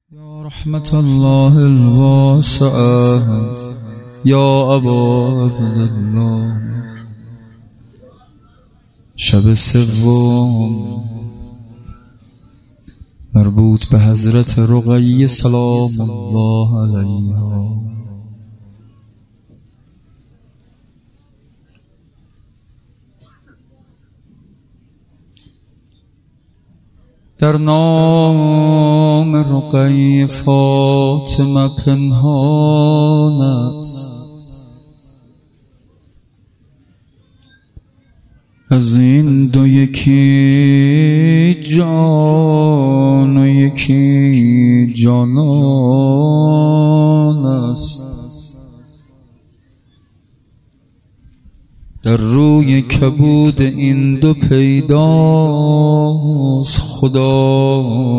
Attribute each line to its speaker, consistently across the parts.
Speaker 1: یا رحمت الله الواسعه یا ابا عبدالله. شب سوم مربوط به حضرت رقیه سلام الله علیها. در نام رقیه فاطمه پنهان است، از این دو یکی جان و یکی جانان است. در روی کبود این دو پیداست خدا،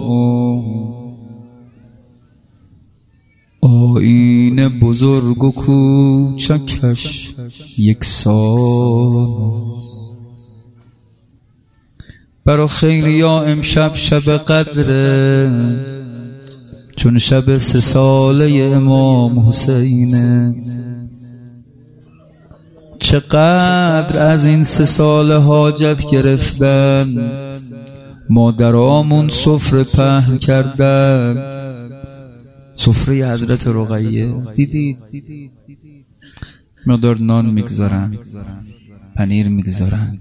Speaker 1: آیین بزرگ و کوچکش یکسان است. برا خیلیا امشب شب قدره، چون شب 3 ساله امام حسینه. چقدر از این 3 سال حاجت گرفتن، مادرامون سفره پهن کردن. سفره حضرت رقیه دیدید؟ مقدار نان میگذارن، پنیر میگذارن،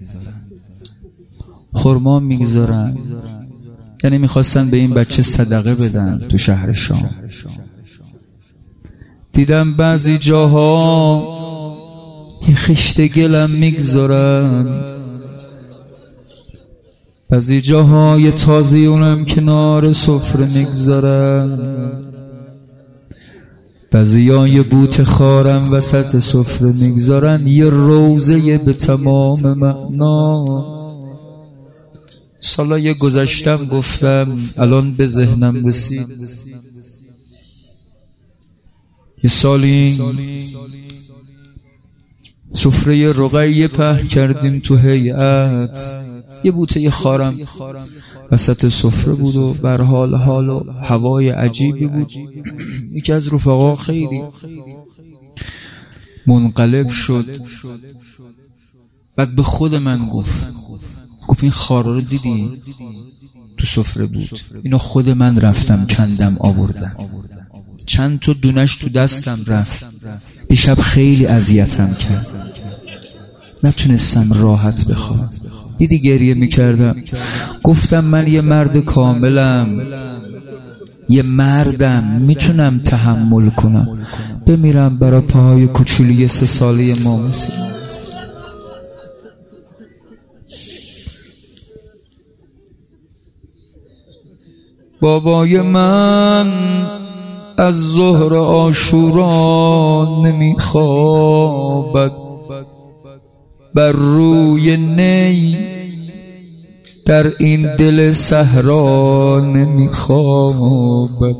Speaker 1: خرما میگذارن، یعنی میخواستن به این بچه صدقه بدن تو شهر شام. دیدم بعضی جاها یه خشت گلم میگذارن، بعضی جاها یه تازیونم کنار سفره میگذارن، بعضی ها یه بوت خارم وسط سفره میگذارن. یه روزه به تمام معنا. سالا یه گذشتم گفتم، الان به ذهنم رسید. یه سالی سفره رقیه پهن کردیم تو هیئت، یه بوته خارم وسط سفره بود و بر حال و هوای عجیبی بود. یکی از رفقا خیلی منقلب شد، بعد به خود من گفت این خارا رو دیدی؟ تو سفره بود، اینو خود من رفتم کندم آوردم، چند تا دونش تو دستم رفت. دیشب خیلی اذیتم کرد، نتونستم راحت بخوام. دیدی گریه میکردم. گفتم من یه مرد کاملم، یه مردم، میتونم تحمل کنم بمیرم برای پاهای کوچولی 3 ساله ماموسی. بابای من از ظهر عاشورا نمیخوابد، بر روی نی در این دل صحرا نمیخوابد.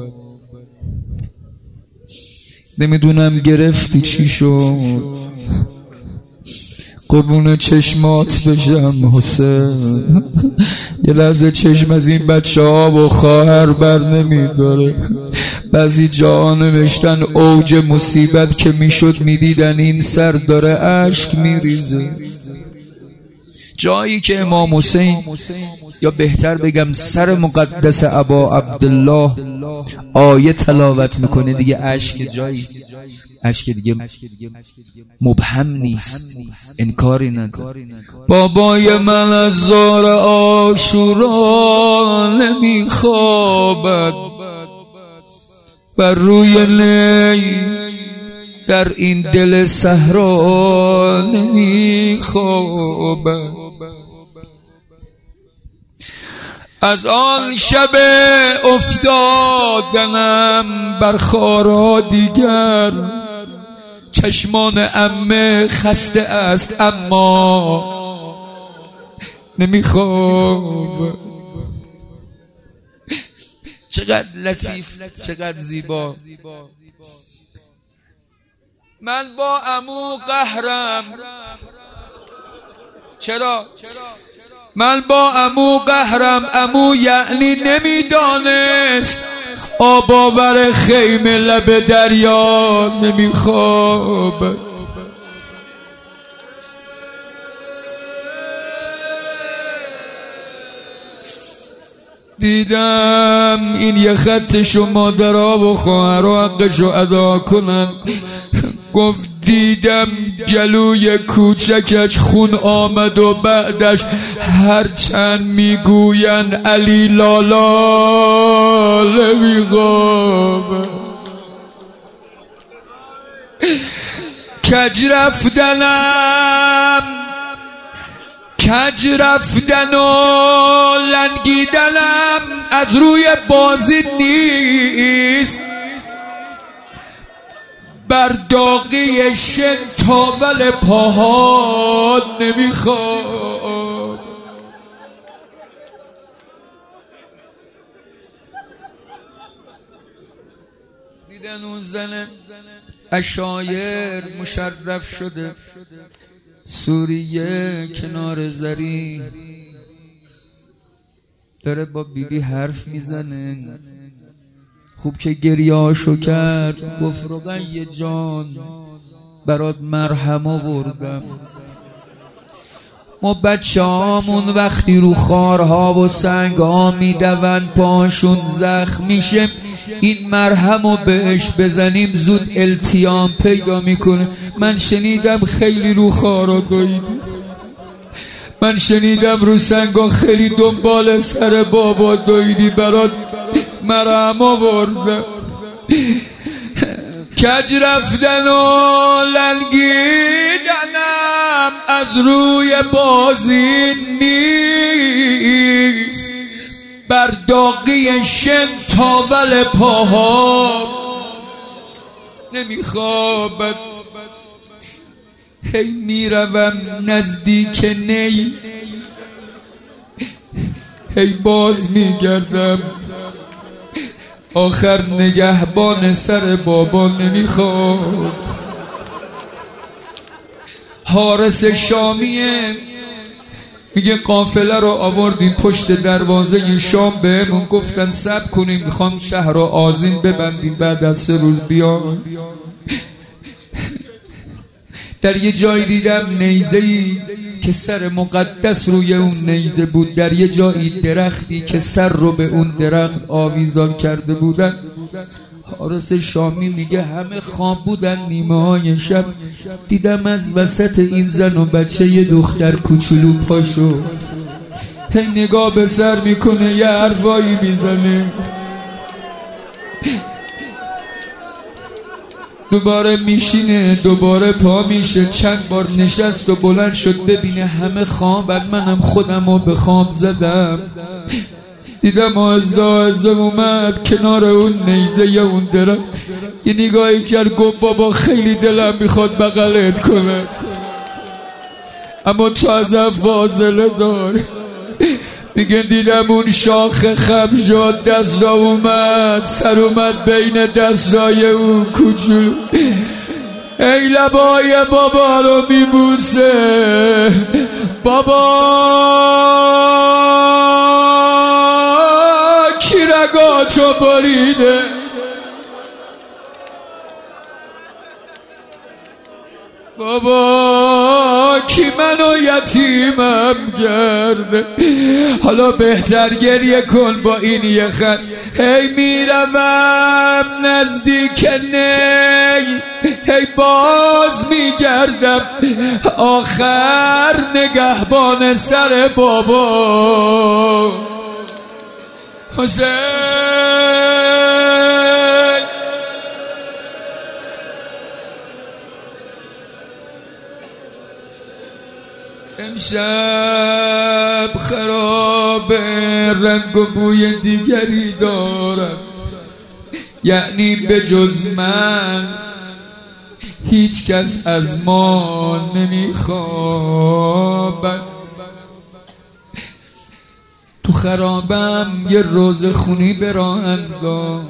Speaker 1: نمیدونم گرفتی چی شد، قربون چشمات بشم حسین. یه لحظه چشم از این بچه ها و خواهر بر نمیداره. بعضی جا نوشتن اوج مصیبت که میشد میدیدن این سر داره اشک میریزه. جایی که امام حسین، یا بهتر بگم سر مقدس ابا عبدالله، آیه تلاوت میکنه دیگه اشک جایی، اشک دیگه مبهم نیست، انکاری نداره. بابای من از ظهر عاشورا نمیخوابد، بر روی نی در این دل صحرا نمیخوابد. از آن شب افتادنم بر خارا دیگر، چشمان عمه خسته است اما نمیخواب. چقدر لطیف، چقدر زیبا. من با عمو قهرم. چرا؟ من با عمو قهرم. عمو یعنی نمیدانست آب آور خیمه لب دریا نمیخوابد. دیدم این یه خطشو مادرها و خواهرها حقشو ادا کنن. گفت دیدم جلوی کوچکش خون آمد و بعدش هرچند میگوین علی لالا نمیخوابد. کج رفتن و لنگیدنم از روی بازی نیست، بر داغی شن تاول پاهات نمیخواد. دیدن اون زن عشایر مشرف شده سوریه کنار زری داره با بیبی حرف میزنه. خوب که گریهاشو کرد. گفت رقیه جان برات مرهم آوردم. ما بچه هامون وقتی رو خارها و سنگ ها میدون پاشون زخم میشه، این مرهمو بهش بزنیم زود التیام پیدا میکنه. من شنیدم خیلی رو خارا دویدی، من شنیدم رو سنگا خیلی دنبال سر بابا دویدی، برات مرهم آوردم. کج رفتن و لنگیدنم از روی بازی نیست، بر داغی شن تاول پاها نمیخوابد. هی میروم نزدیک نی، هی باز میگردم، آخر نگهبان سر بابا نمیخواد. حارس شامیه میگه قافله رو آوردیم پشت دروازه شام، بهمون گفتن صبر کنیم میخوام شهر رو آذین ببندیم بعد از 3 روز بیان. در یه جای دیدم نیزه‌ای که سر مقدس روی اون نیزه بود، در یه جایی درختی که سر رو به اون درخت آویزان کرده بودن. حارس شامی میگه همه خواب بودن، نیمه های شب دیدم از وسط این زن و بچه یه دختر کوچولو پاشو هی نگاه به سر میکنه، یه حرفایی میزنه. دوباره میشینه، دوباره پا میشه، چند بار نشست و بلند شد ببینه همه خوابن، منم خودم رو به خواب زدم. دیدم آهسته اومد کنار اون نیزه یا اون درخت، یه نگاهی کرد گفت بابا خیلی دلم میخواد بغلت کنه اما تو ازم فاصله داری. میگن دیدم اون شاخ خم شد، دستا اومد، سر اومد بین دستای اون کوچولو، ای لبای بابا رو میبوسه. بابا کی رگاتو بریده؟ بابا کی منو یتیمم کرده؟ حالا بهتر گریه کن با این یه خط. هی میروم نزدیک نی، هی باز میگردم، آخر نگهبان سر بابا حسین. امشب خراب رنگ و بوی دیگری دارم، یعنی به جز من هیچ کس از ما نمیخوابد. تو خرابم یه روز خونی به راه انداخت،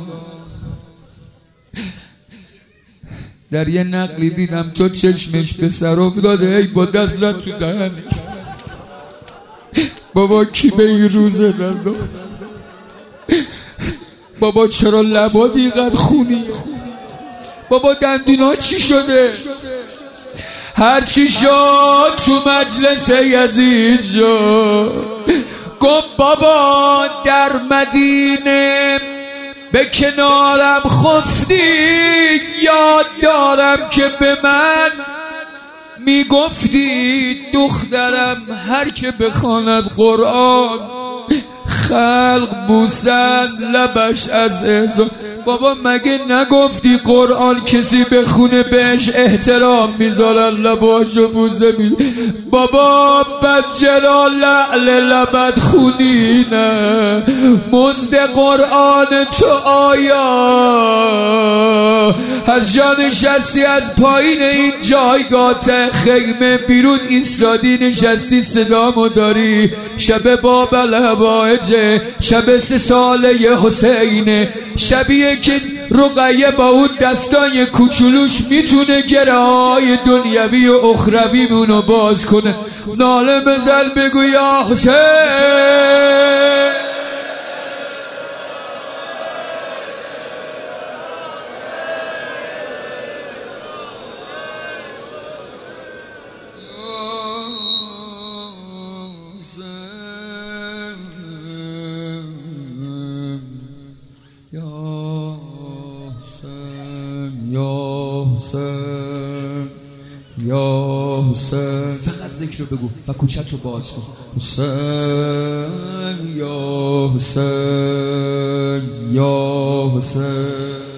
Speaker 1: در یه نقلی دیدم تو چشمش به سر افتاده، ای با دست زد تو دهنش. بابا کی به این روزه انداخت؟ بابا چرا لبا دیقدر خونی؟ بابا دندونا چی شده؟ هرچی شد تو مجلس یزید شد. گفت بابا در مدینه به کنارم خفتی، یاد دارم که به من میگفتی دخترم هر که بخواند قرآن خلق بوسن لبش از احزان. بابا مگه نگفتی قرآن کسی بخونه بهش احترام میذارن لباشو بوسه می؟ بابا بچرا لعل لبت خونی نه مزد قرآن تو آیا؟ هر جا نشستی از پایین این جایگاه خیمه بیرون ایستادی نشستی صدامو داری. شب باب الهوایجه، شب 3 ساله حسینه، شبیه که رقیه با اون دستای کوچولوش میتونه گره‌های دنیوی و اخروی مونو باز کنه. ناله بزن بگو یا حسین. یا حسین، فقط ذکر رو بگو و کوچت رو باز کن. حسین یا حسین یا حسین.